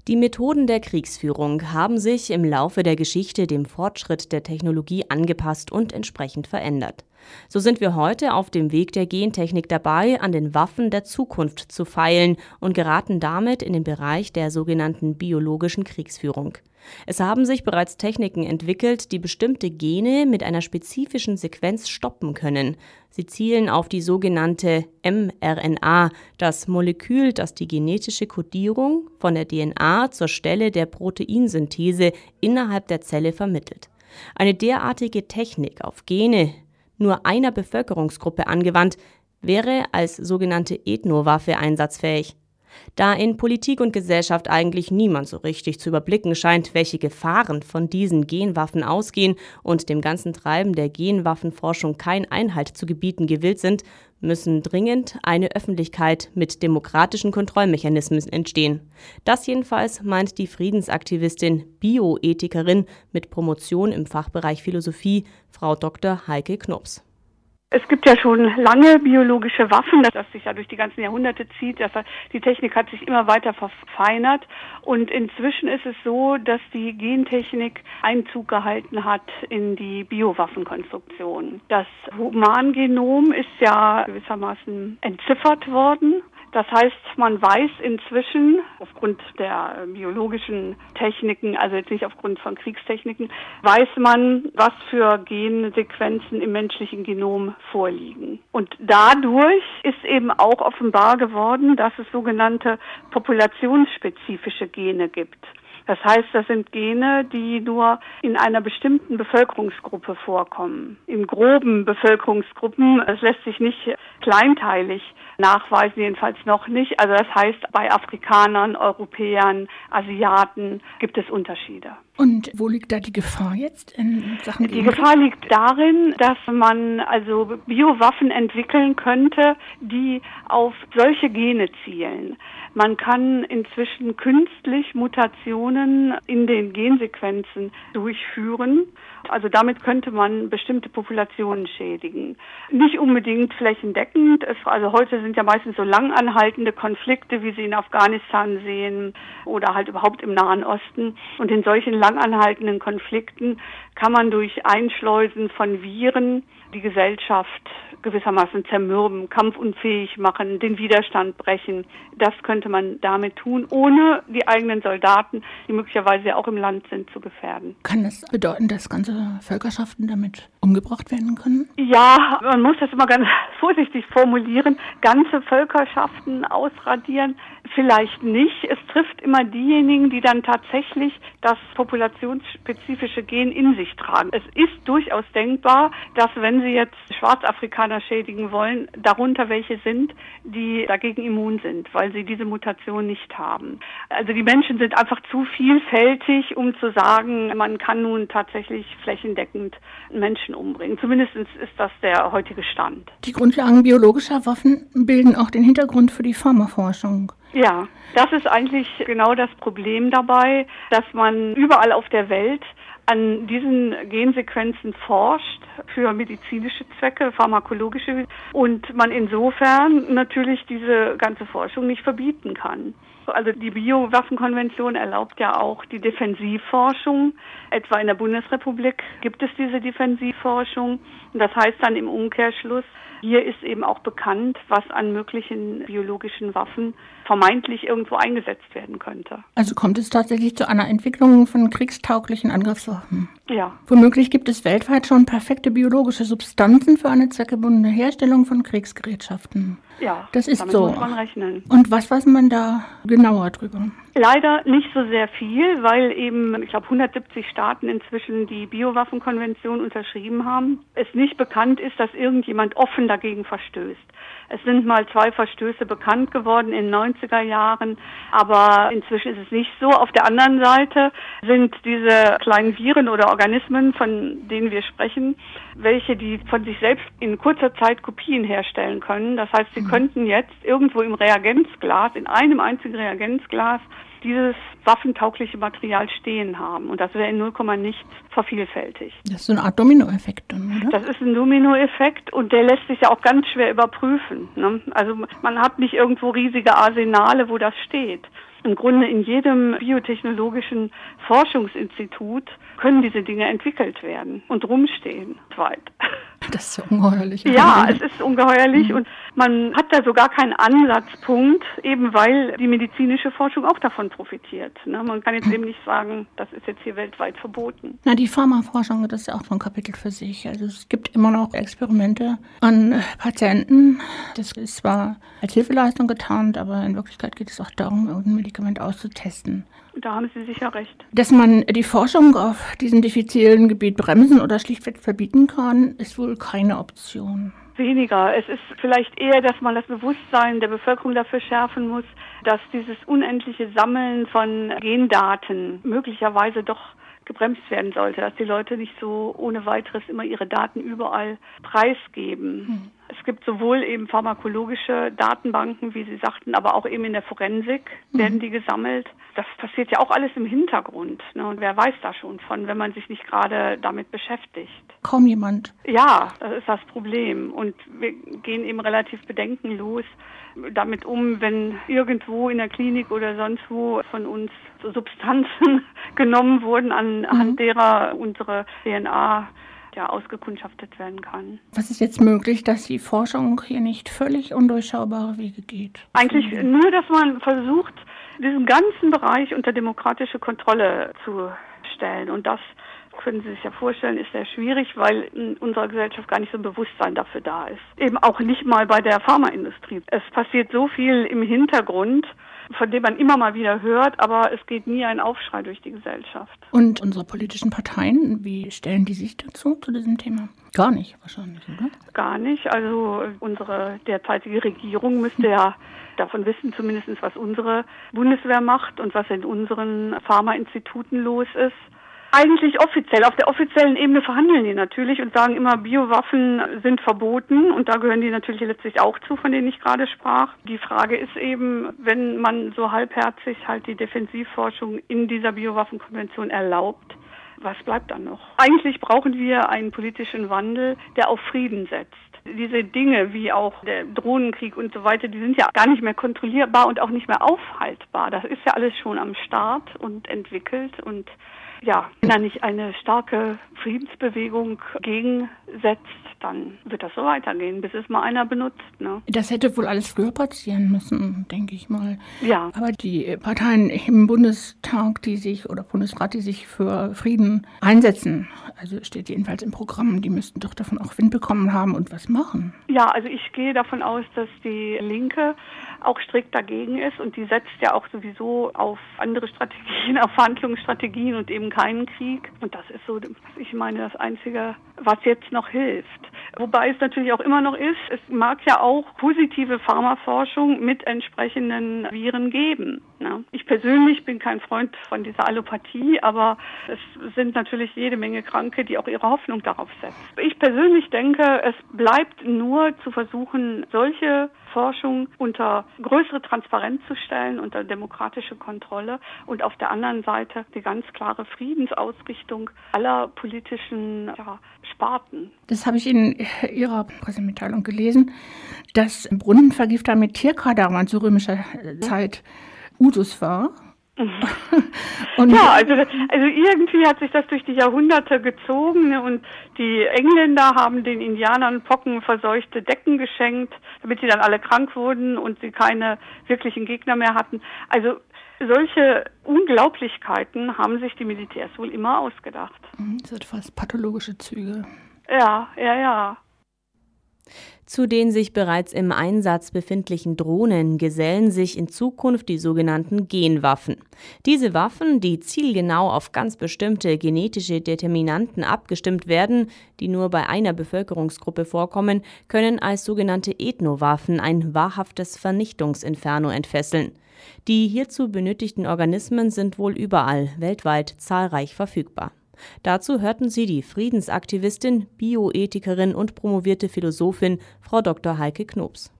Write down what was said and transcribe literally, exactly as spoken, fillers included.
Die Methoden der Kriegsführung haben sich im Laufe der Geschichte dem Fortschritt der Technologie angepasst und entsprechend verändert. So sind wir heute auf dem Weg der Gentechnik dabei, an den Waffen der Zukunft zu feilen und geraten damit in den Bereich der sogenannten biologischen Kriegsführung. Es haben sich bereits Techniken entwickelt, die bestimmte Gene mit einer spezifischen Sequenz stoppen können. Sie zielen auf die sogenannte mRNA, das Molekül, das die genetische Kodierung von der D N A zur Stelle der Proteinsynthese innerhalb der Zelle vermittelt. Eine derartige Technik auf Gene nur einer Bevölkerungsgruppe angewandt, wäre als sogenannte Ethnowaffe einsatzfähig. Da in Politik und Gesellschaft eigentlich niemand so richtig zu überblicken scheint, welche Gefahren von diesen Genwaffen ausgehen und dem ganzen Treiben der Genwaffenforschung kein Einhalt zu gebieten gewillt sind, müssen dringend eine Öffentlichkeit mit demokratischen Kontrollmechanismen entstehen. Das jedenfalls meint die Friedensaktivistin, Bioethikerin mit Promotion im Fachbereich Philosophie, Frau Doktor Heike Knops. Es gibt ja schon lange biologische Waffen, das sich ja durch die ganzen Jahrhunderte zieht. Die Technik hat sich immer weiter verfeinert und inzwischen ist es so, dass die Gentechnik Einzug gehalten hat in die Biowaffenkonstruktion. Das Humangenom ist ja gewissermaßen entziffert worden. Das heißt, man weiß inzwischen aufgrund der biologischen Techniken, also jetzt nicht aufgrund von Kriegstechniken, weiß man, was für Gensequenzen im menschlichen Genom vorliegen. Und dadurch ist eben auch offenbar geworden, dass es sogenannte populationsspezifische Gene gibt. Das heißt, das sind Gene, die nur in einer bestimmten Bevölkerungsgruppe vorkommen. In groben Bevölkerungsgruppen, es lässt sich nicht kleinteilig nachweisen, jedenfalls noch nicht. Also das heißt, bei Afrikanern, Europäern, Asiaten gibt es Unterschiede. Und wo liegt da die Gefahr jetzt in Sachen Die Gefahr liegt darin, dass man also Biowaffen entwickeln könnte, die auf solche Gene zielen. Man kann inzwischen künstlich Mutationen in den Gensequenzen durchführen. Also damit könnte man bestimmte Populationen schädigen. Nicht unbedingt flächendeckend. Es, also heute sind ja meistens so langanhaltende Konflikte, wie Sie in Afghanistan sehen oder halt überhaupt im Nahen Osten. Und in solchen langanhaltenden Konflikten kann man durch Einschleusen von Viren die Gesellschaft gewissermaßen zermürben, kampfunfähig machen, den Widerstand brechen. Das könnte man damit tun, ohne die eigenen Soldaten, die möglicherweise auch im Land sind, zu gefährden. Kann das bedeuten, dass ganze Völkerschaften damit umgebracht werden können? Ja, man muss das immer ganz vorsichtig formulieren. Ganze Völkerschaften ausradieren vielleicht nicht. Es trifft immer diejenigen, die dann tatsächlich das populationsspezifische Gen in sich tragen. Es ist durchaus denkbar, dass wenn Sie jetzt Schwarzafrikaner schädigen wollen, darunter welche sind, die dagegen immun sind, weil sie diese Mutation nicht haben. Also die Menschen sind einfach zu vielfältig, um zu sagen, man kann nun tatsächlich flächendeckend Menschen umbringen. Zumindest ist das der heutige Stand. Die Grundlagen biologischer Waffen bilden auch den Hintergrund für die Pharmaforschung. Ja, das ist eigentlich genau das Problem dabei, dass man überall auf der Welt an diesen Gensequenzen forscht für medizinische Zwecke, pharmakologische, und man insofern natürlich diese ganze Forschung nicht verbieten kann. Also die Biowaffenkonvention erlaubt ja auch die Defensivforschung. Etwa in der Bundesrepublik gibt es diese Defensivforschung. Und das heißt dann im Umkehrschluss, hier ist eben auch bekannt, was an möglichen biologischen Waffen vermeintlich irgendwo eingesetzt werden könnte. Also kommt es tatsächlich zu einer Entwicklung von kriegstauglichen Angriffswaffen? Ja. Womöglich gibt es weltweit schon perfekte biologische Substanzen für eine zweckgebundene Herstellung von Kriegsgerätschaften. Ja, das ist damit so. muss man rechnen. Und was weiß man da genauer drüber? Leider nicht so sehr viel, weil eben, ich glaube, hundertsiebzig Staaten inzwischen die Biowaffenkonvention unterschrieben haben. Es nicht bekannt ist, dass irgendjemand offen dagegen verstößt. Es sind mal zwei Verstöße bekannt geworden in den neunziger Jahren, aber inzwischen ist es nicht so. Auf der anderen Seite sind diese kleinen Viren oder Organismen, von denen wir sprechen, welche, die von sich selbst in kurzer Zeit Kopien herstellen können. Das heißt, sie mhm. könnten jetzt irgendwo im Reagenzglas, in einem einzigen Reagenzglas, dieses waffentaugliche Material stehen haben. Und das wäre in null Komma nichts vervielfältigt. Das ist so eine Art Dominoeffekt dann, oder? Das ist ein Dominoeffekt und der lässt sich ja auch ganz schwer überprüfen. Ne? Also man hat nicht irgendwo riesige Arsenale, wo das steht. Im Grunde in jedem biotechnologischen Forschungsinstitut können diese Dinge entwickelt werden und rumstehen weit. Das ist ja ungeheuerlich. Ja, es ist ungeheuerlich mhm. und man hat da sogar keinen Ansatzpunkt, eben weil die medizinische Forschung auch davon profitiert. Ne? Man kann jetzt eben nicht sagen, das ist jetzt hier weltweit verboten. Na, die Pharmaforschung, das ist ja auch so ein Kapitel für sich. Also es gibt immer noch Experimente an Patienten. Das ist zwar als Hilfeleistung getarnt, aber in Wirklichkeit geht es auch darum, irgendein Medikament auszutesten. Da haben Sie sicher recht. Dass man die Forschung auf diesem diffizilen Gebiet bremsen oder schlichtweg verbieten kann, ist wohl keine Option. Weniger. Es ist vielleicht eher, dass man das Bewusstsein der Bevölkerung dafür schärfen muss, dass dieses unendliche Sammeln von Gendaten möglicherweise doch gebremst werden sollte, dass die Leute nicht so ohne weiteres immer ihre Daten überall preisgeben. Hm. Es gibt sowohl eben pharmakologische Datenbanken, wie Sie sagten, aber auch eben in der Forensik werden die gesammelt. Das passiert ja auch alles im Hintergrund. Ne? Und wer weiß da schon von, wenn man sich nicht gerade damit beschäftigt? Kaum jemand. Ja, das ist das Problem. Und wir gehen eben relativ bedenkenlos damit um, wenn irgendwo in der Klinik oder sonst wo von uns so Substanzen genommen wurden, anhand mhm. derer unsere D N A ja, ausgekundschaftet werden kann. Was ist jetzt möglich, dass die Forschung hier nicht völlig undurchschaubare Wege geht? Eigentlich nur, dass man versucht, diesen ganzen Bereich unter demokratische Kontrolle zu stellen. Und das, können Sie sich ja vorstellen, ist sehr schwierig, weil in unserer Gesellschaft gar nicht so ein Bewusstsein dafür da ist. Eben auch nicht mal bei der Pharmaindustrie. Es passiert so viel im Hintergrund, von dem man immer mal wieder hört, aber es geht nie ein Aufschrei durch die Gesellschaft. Und unsere politischen Parteien, wie stellen die sich dazu, zu diesem Thema? Gar nicht wahrscheinlich, oder? Gar nicht. Also unsere derzeitige Regierung müsste ja davon wissen, zumindest was unsere Bundeswehr macht und was in unseren Pharmainstituten los ist. Eigentlich offiziell. Auf der offiziellen Ebene verhandeln die natürlich und sagen immer, Biowaffen sind verboten und da gehören die natürlich letztlich auch zu, von denen ich gerade sprach. Die Frage ist eben, wenn man so halbherzig halt die Defensivforschung in dieser Biowaffenkonvention erlaubt, was bleibt dann noch? Eigentlich brauchen wir einen politischen Wandel, der auf Frieden setzt. Diese Dinge wie auch der Drohnenkrieg und so weiter, die sind ja gar nicht mehr kontrollierbar und auch nicht mehr aufhaltbar. Das ist ja alles schon am Start und entwickelt und ja, wenn da nicht eine starke Friedensbewegung gegensetzt, dann wird das so weitergehen, bis es mal einer benutzt. Ne? Das hätte wohl alles früher passieren müssen, denke ich mal. Ja. Aber die Parteien im Bundestag, die sich oder Bundesrat, die sich für Frieden einsetzen, also steht jedenfalls im Programm, die müssten doch davon auch Wind bekommen haben und was machen. Ja, also ich gehe davon aus, dass die Linke auch strikt dagegen ist und die setzt ja auch sowieso auf andere Strategien, auf Verhandlungsstrategien und eben keinen Krieg. Und das ist so, ich meine, das Einzige, was jetzt noch hilft. Wobei es natürlich auch immer noch ist, es mag ja auch positive Pharmaforschung mit entsprechenden Viren geben. Ne? Ich persönlich bin kein Freund von dieser Allopathie, aber es sind natürlich jede Menge Kranke, die auch ihre Hoffnung darauf setzen. Ich persönlich denke, es bleibt nur zu versuchen, solche Forschung unter größere Transparenz zu stellen, unter demokratische Kontrolle und auf der anderen Seite die ganz klare Friedensausrichtung aller politischen ja, Sparten. Das habe ich in Ihrer Pressemitteilung gelesen, dass Brunnenvergifter mit Tierkadavern zu römischer Zeit Usus war. Und ja, also, also irgendwie hat sich das durch die Jahrhunderte gezogen, ne, und die Engländer haben den Indianern pockenverseuchte Decken geschenkt, damit sie dann alle krank wurden und sie keine wirklichen Gegner mehr hatten. Also solche Unglaublichkeiten haben sich die Militärs wohl immer ausgedacht. Das hat fast pathologische Züge. Ja, ja, ja. Zu den sich bereits im Einsatz befindlichen Drohnen gesellen sich in Zukunft die sogenannten Genwaffen. Diese Waffen, die zielgenau auf ganz bestimmte genetische Determinanten abgestimmt werden, die nur bei einer Bevölkerungsgruppe vorkommen, können als sogenannte Ethnowaffen ein wahrhaftes Vernichtungsinferno entfesseln. Die hierzu benötigten Organismen sind wohl überall weltweit zahlreich verfügbar. Dazu hörten Sie die Friedensaktivistin, Bioethikerin und promovierte Philosophin Frau Doktor Heike Knoops.